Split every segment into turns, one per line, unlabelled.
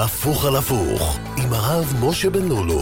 הפוך על הפוך עם הרב משה בן לולו.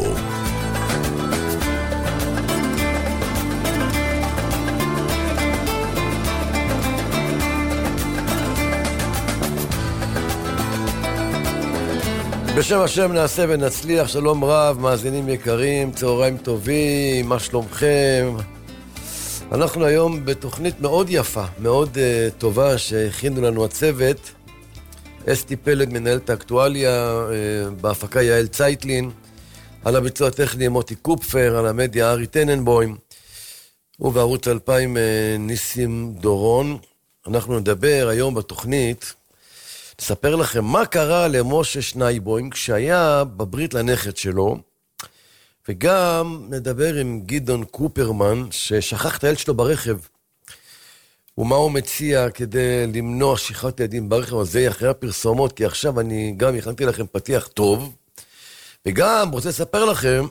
בשם השם נעשה ונצליח. שלום רב, מאזינים יקרים, צהריים טובים, מה שלומכם? אנחנו היום בתוכנית מאוד יפה, מאוד טובה שהכינו לנו הצוות. אסתי פלד מנהלת האקטואליה, בהפקה יעל צייטלין, על הביצוע הטכני מוטי קופפר, על המדיה ארי טננבוים, ובערוץ 2000 ניסים דורון. אנחנו נדבר היום בתוכנית, נספר לכם מה קרה למשה שנייבוים כשהיה בברית לנכד שלו, וגם נדבר עם גדעון קופרמן ששכח את הילד שלו ברכב, ומה הוא מציע כדי למנוע שכחת ילדים ברכב. אז זה אחרי הפרסומות, כי עכשיו אני גם הכנתי לכם פתיח טוב, וגם רוצה לספר לכם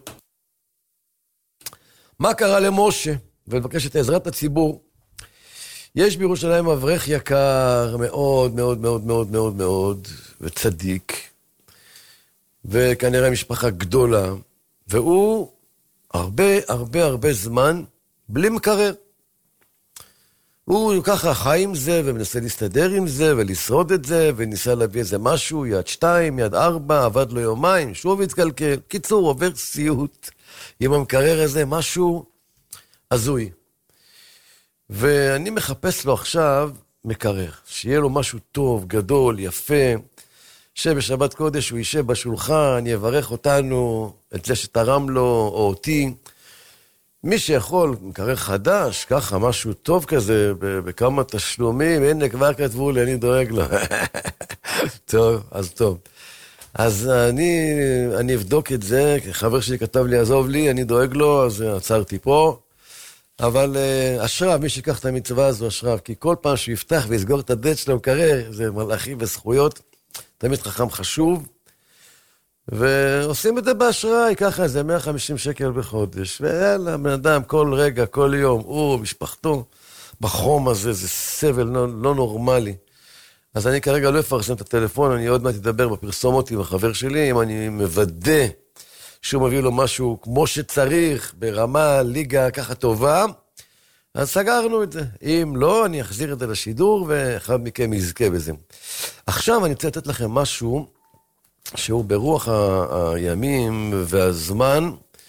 מה קרה למשה, ולבקש את עזרת הציבור. יש בירושלים אברך יקר מאוד מאוד מאוד מאוד מאוד מאוד, וצדיק, וכנראה משפחה גדולה, והוא הרבה זמן בלי מקרר. הוא ככה חי עם זה, ומנסה להסתדר עם זה, ולשרוד את זה, וניסה להביא איזה משהו, יד 2, יד 4, עבד לו יומיים, שוב התקלקל. קיצור, עובר סיוט עם המקרר הזה, משהו הזוי. ואני מחפש לו עכשיו מקרר, שיהיה לו משהו טוב, גדול, יפה, שבשבת קודש הוא יישב בשולחן, יברך אותנו, את זה שתרם לו, או אותי. מי שיכול, מקרר חדש, ככה, משהו טוב כזה, בכמה תשלומים, הנה כבר כתבו לי, אני דואג לו. טוב, אז טוב. אז אני אבדוק את זה, חבר שלי כתב לי, עזוב לי, אני דואג לו, אז עצרתי פה. אבל אשריו, מי שיקח את המצווה הזו, אשריו, כי כל פעם שהוא יפתח ויסגור את הדלת שלו מקרר, זה מלאכים וזכויות, תמיד חכם חשוב, ועושים את זה באשראי, ככה זה 150 שקל בחודש, ויאללה, בן אדם כל רגע, כל יום, הוא, משפחתו, בחום הזה, זה סבל לא נורמלי. אז אני כרגע לא אפרסם את הטלפון, אני עוד מעט אדבר בפרסומות עם החבר שלי, אם אני מוודא שהוא מביא לו משהו כמו שצריך, ברמה, ליגה, ככה טובה, אז סגרנו את זה. אם לא, אני אחזיר את זה לשידור, ואחד מכם יזכה בזה. עכשיו אני רוצה לתת לכם משהו, שהוא ברוח הימים והזמן,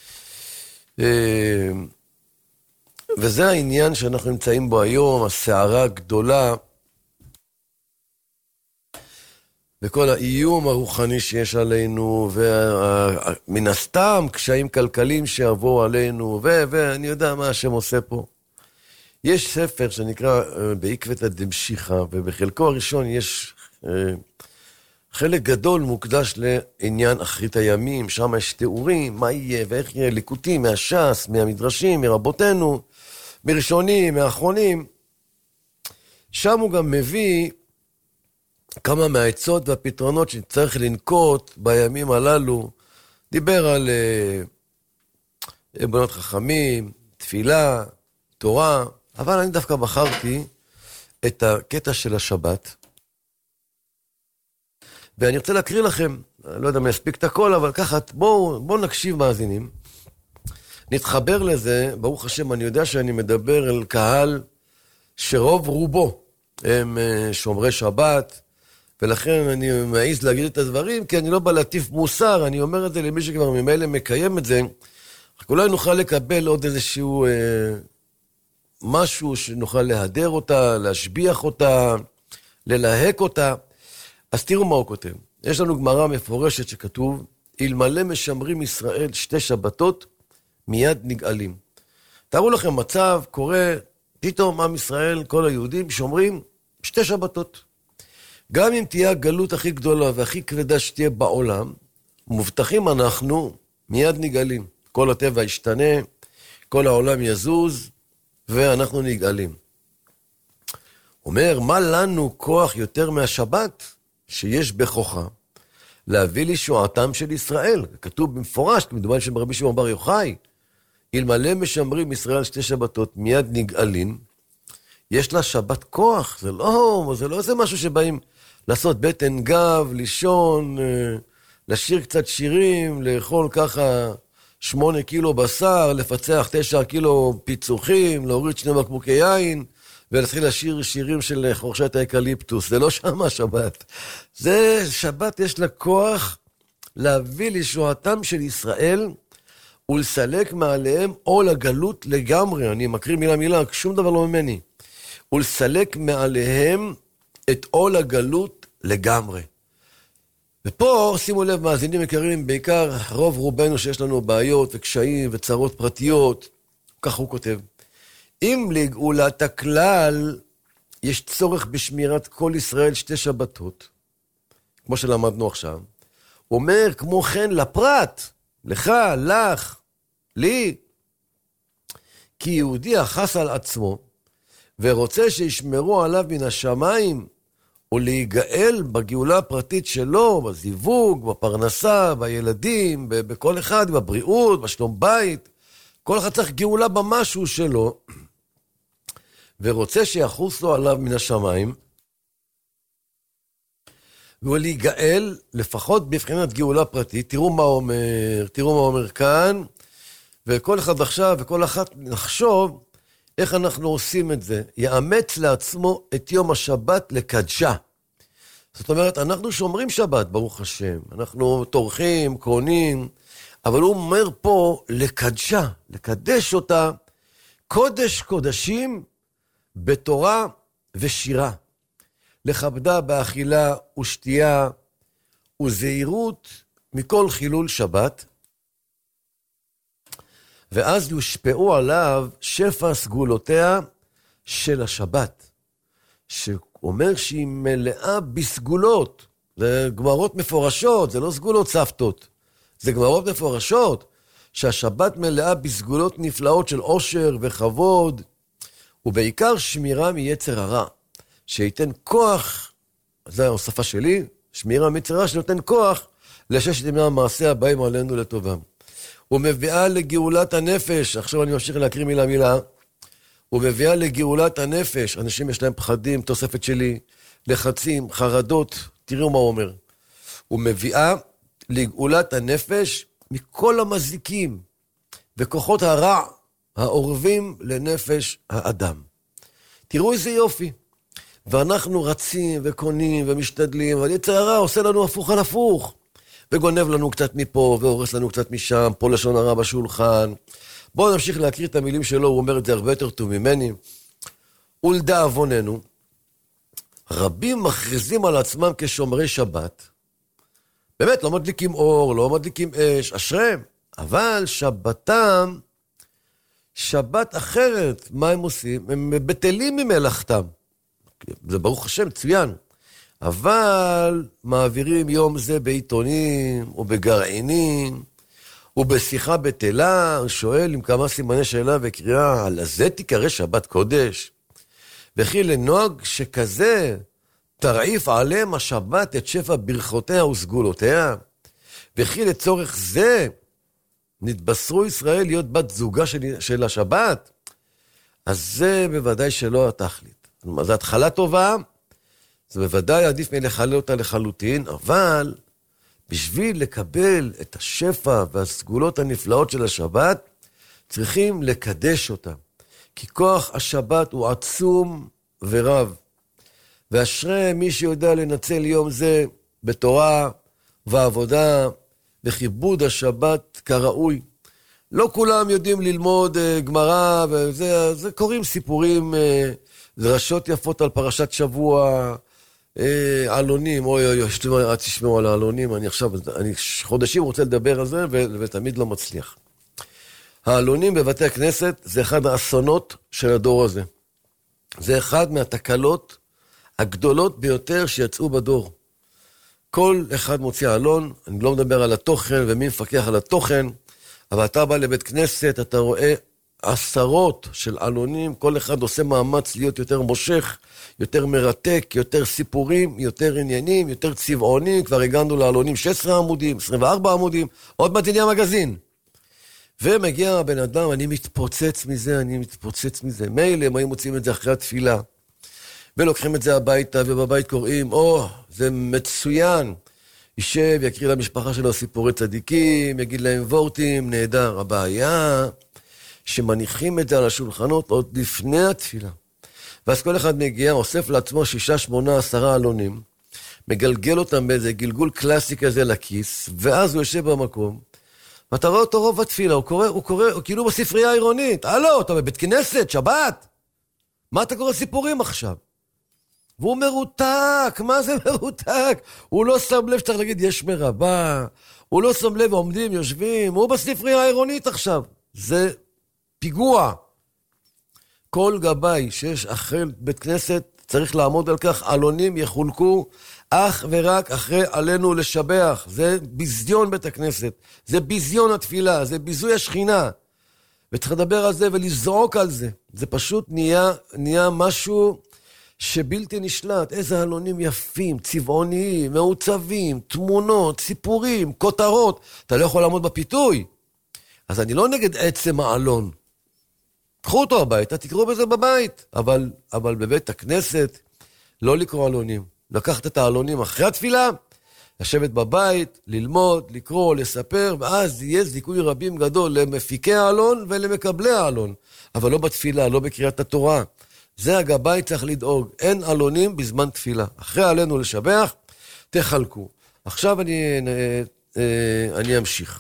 וזה העניין שאנחנו נמצאים בו היום, הסערה הגדולה, וכל האיום הרוחני שיש עלינו, ומן הסתם קשיים כלכליים שיבואו עלינו, ואני יודע מה השם עושה פה. יש ספר שנקרא בעקבתא דמשיחא, ובחלקו הראשון יש חלק גדול מוקדש לעניין אחרית הימים, שם יש תיאורים, מה יהיה ואיך יהיה, ליקוטים מהש"ס, מהמדרשים, מרבותינו, מראשונים, מאחרונים. שם הוא גם מביא כמה מהעצות והפתרונות שצריך לנקוט בימים הללו. דיבר על בנות חכמים, תפילה, תורה, אבל אני דווקא בחרתי את הקטע של השבת. ואני רוצה להקריא לכם, אני לא יודע אם יספיק את הכל, אבל ככה, בואו נקשיב מאזינים. נתחבר לזה, ברוך השם, אני יודע שאני מדבר על קהל שרוב רובו הם שומרי שבת, ולכן אני מעיז להגיד את הדברים, כי אני לא בא להטיף מוסר, אני אומר את זה למי שכבר ממילא מקיים את זה, אולי נוכל לקבל עוד איזשהו משהו שנוכל להדר אותה, להשביח אותה, ללהק אותה. אז תראו מה הוא כותב. יש לנו גמרא מפורשת שכתוב, אלמלא משמרים ישראל 2 שבתות, מיד נגאלים. תארו לכם מצב, קורה, פתאום עם ישראל, כל היהודים שומרים 2 שבתות. גם אם תהיה הגלות הכי גדולה והכי כבדה שתהיה בעולם, מובטחים אנחנו מיד נגאלים. כל הטבע ישתנה, כל העולם יזוז, ואנחנו נגאלים. אומר, מה לנו כוח יותר מהשבת שיש בכוחה להביא לישועתם של ישראל? כתוב במפורש, מדובר של רבי שמעון בר יוחאי, אלמלא משמרים ישראל 2 שבתות מיד נגאלים, יש לה שבת כוח, זה לא איזה משהו שבאים לעשות בטן גב, לישון, לשיר קצת שירים, לאכול ככה 8 קילו בשר, לפצח 9 קילו פיצוחים, להוריד 2 בקבוקי יין, ולהתחיל לשיר שירים של חורשת האקליפטוס. זה לא שם השבת. זה שבת יש לה כוח להביא לישועתם של ישראל, ולסלק מעליהם עול הגלות לגמרי. אני מקריא מילה מילה, שום דבר לא ממני. ולסלק מעליהם את עול הגלות לגמרי. ופה, שימו לב, מאזינים יקרים, בעיקר רוב רובנו שיש לנו בעיות וקשיים וצרות פרטיות, כך הוא כותב. אם לגאולת הכלל יש צורך בשמירת כל ישראל 2 שבתות, כמו שלמדנו עכשיו, הוא אומר, כמו כן לפרט, לך, לך, לי, כי יהודי החס על עצמו, ורוצה שישמרו עליו מן השמיים, או להיגאל בגאולה הפרטית שלו, בזיווג, בפרנסה, בילדים, בכל אחד, בבריאות, בשלום בית, כל אחד צריך גאולה במשהו שלו, ורוצה שיחוס לו עליו מן השמיים, והוא להיגאל לפחות בבחינת גאולה פרטית. תראו מה אומר כאן, וכל אחד עכשיו וכל אחת נחשוב איך אנחנו עושים את זה. יאמץ לעצמו את יום השבת לקדשה. זאת אומרת, אנחנו שומרים שבת, ברוך השם. אנחנו תורכים, קונים, אבל הוא אומר פה לקדשה, לקדש אותה, קודש קודשים בתורה ושירה. לכבדה באכילה ושתייה וזהירות מכל חילול שבת, ואז יושפעו עליו שפע סגולותיה של השבת, שאומר שהיא מלאה בסגולות. זה גמרות מפורשות, זה לא סגולות סבתות, זה גמרות מפורשות, שהשבת מלאה בסגולות נפלאות של עושר וכבוד, ובעיקר שמירה מיצר הרע, שייתן כוח, זו ההוספה שלי, שמירה מיצר הרע שנותן כוח לששת ימי המעשה הבאים עלינו לטובם. ומביאה לגאולת הנפש, עכשיו אני ממשיך להקריא מילה מילה, ומביאה לגאולת הנפש, אנשים יש להם פחדים, תוספת שלי, לחצים, חרדות, תראו מה הוא אומר. ומביאה לגאולת הנפש מכל המזיקים וכוחות הרע העורבים לנפש האדם. תראו איזה יופי. ואנחנו רצים וקונים ומשתדלים, אבל יצר הרע עושה לנו הפוך על הפוך. וגונב לנו קצת מפה, והורס לנו קצת משם, פה לשון הרע בשולחן. בואו נמשיך להקריא את המילים שלו, הוא אומר את זה הרבה יותר טוב ממני. ולדאבוננו, רבים מכריזים על עצמם כשומרי שבת. באמת, לא מדליקים אור, לא מדליקים אש, אשריהם. אבל שבתם, שבת אחרת, מה הם עושים? הם בטלים ממלאכתם. זה ברוך השם, צוין. אבל מעבירים יום זה בעיתונים, או בגרעינים, ובשיחה בטלה, הוא שואל עם כמה סימני שאלה וקריאה, על זה תיקרא שבת קודש? וכי לנוהג שכזה, תרעיף עליהם השבת את שפע ברכותיה וסגולותיה, וכי לצורך זה, נתבשרו ישראל להיות בת זוגה של השבת, אז זה בוודאי שלא התכלית. זו התחלה טובה, זה בוודאי עדיף מלחלל אותה לחלוטין, אבל בשביל לקבל את השפע והסגולות הנפלאות של השבת, צריכים לקדש אותה. כי כוח השבת הוא עצום ורב. ואשרי מי שיודע לנצל יום זה בתורה ועבודה, בכיבוד השבת כראוי. לא כולם יודעים ללמוד גמרא, וזה קוראים סיפורים, דרשות יפות על פרשת שבוע, עלונים, אוי, תשמעו על העלונים, אני חודשים רוצה לדבר על זה, ותמיד לא מצליח. העלונים בבתי הכנסת זה אחד האסונות של הדור הזה. זה אחד מהתקלות הגדולות ביותר שיצאו בדור. כל אחד מוציא עלון, אני לא מדבר על התוכן ומי מפקח על התוכן, אבל אתה בא לבית כנסת, אתה רואה עשרות של עלונים, כל אחד עושה מאמץ להיות יותר מושך, יותר מרתק, יותר סיפורים, יותר עניינים, יותר צבעונים, כבר הגענו לעלונים 16 עמודים, 24 עמודים, עוד מעט נהיה מגזין. ומגיע הבן אדם, אני מתפוצץ מזה, מילא, הם היו מוצאים את זה אחרי התפילה, ולוקחים את זה הביתה, ובבית קוראים, זה מצוין, יישב, יקריא למשפחה שלו סיפורי צדיקים, יגיד להם וורטים, נהדר. הבעיה שמניחים את זה על השולחנות עוד לפני התפילה. ואז כל אחד מגיע, אוסף לעצמו 6, 8, 10 עלונים, מגלגל אותם באיזה גלגול קלאסי כזה לכיס, ואז הוא יושב במקום, ואתה רואה אותו רוב התפילה, הוא קורא, כאילו בספרייה העירונית, הלו, אתה בבית כנסת, שבת, מה אתה קורא סיפורים עכשיו? והוא מרותק, מה זה מרותק? הוא לא שם לב שצריך להגיד, יש מרבה, הוא לא שם לב, עומדים, יושבים, הוא בספרייה העירונית עכשיו. זה פיגוע. כל גבאי שיש אחרי בית כנסת, צריך לעמוד על כך, עלונים יחולקו אך ורק אחרי עלינו לשבח. זה ביזיון בית הכנסת, זה ביזיון התפילה, זה ביזוי השכינה. וצריך לדבר על זה ולזעוק על זה. זה פשוט נהיה משהו שבלתי נשלט. איזה עלונים יפים, צבעוניים, מעוצבים, תמונות, סיפורים, כותרות. אתה לא יכול לעמוד בפיתוי. אז אני לא נגד עצם העלון. קחו אותו הביתה, תקראו בזה בבית. אבל בבית הכנסת לא לקרוא עלונים. לקחת את העלונים אחרי התפילה, לשבת בבית, ללמוד, לקרוא, לספר, ואז יהיה זיכוי רבים גדול למפיקי העלון ולמקבלי העלון. אבל לא בתפילה, לא בקריאת התורה. זה הגבאי צריך לדאוג. אין עלונים בזמן תפילה. אחרי עלינו לשבח, תחלקו. עכשיו אני אמשיך.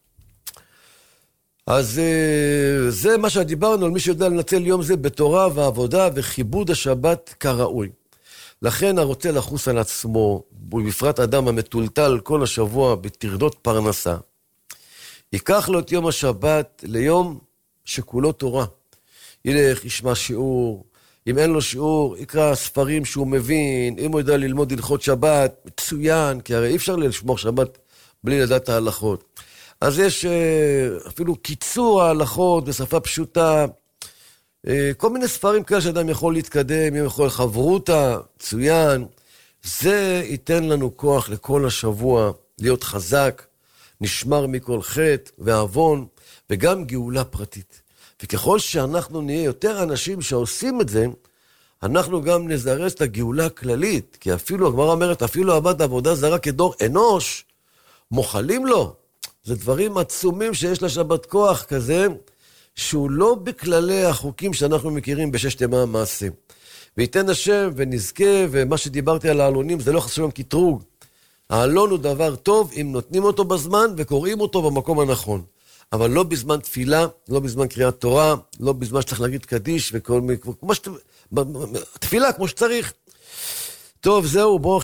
אז זה מה שדיברנו על מי שיודע לנצל יום זה בתורה ועבודה וכיבוד השבת כראוי. לכן הרוצה לחוס על עצמו, ובפרט אדם המטולטל כל השבוע בתרדות פרנסה, ייקח לו את יום השבת ליום שכולו תורה. ילך, ישמע שיעור, אם אין לו שיעור, יקרא ספרים שהוא מבין, אם הוא יודע ללמוד הלכות שבת, מצוין, כי הרי אי אפשר לשמור שבת בלי לדעת ההלכות. אז יש אפילו קיצור ההלכות בשפה פשוטה, כל מיני ספרים כאלה שאדם יכול להתקדם, יכול חברותה, מצוין. זה ייתן לנו כוח לכל השבוע להיות חזק, נשמר מכל חטא ועוון, וגם גאולה פרטית. וככל שאנחנו נהיה יותר אנשים שעושים את זה, אנחנו גם נזרז את הגאולה הכללית, כי אפילו, הגמרא אומרת, אפילו עבד עבודה זרה כדור אנוש, מוחלים לו. זה דברים עצומים שיש לשבת כוח כזה, שהוא לא בכללי החוקים שאנחנו מכירים בששת ימי המעשה. ויתן השם ונזכה, ומה שדיברתי על העלונים זה לא חשוב כתרוג. העלון הוא דבר טוב אם נותנים אותו בזמן וקוראים אותו במקום הנכון. אבל לא בזמן תפילה, לא בזמן קריאת תורה, לא בזמן שצריך להגיד קדיש, תפילה כמו שצריך. טוב, זהו, בואו.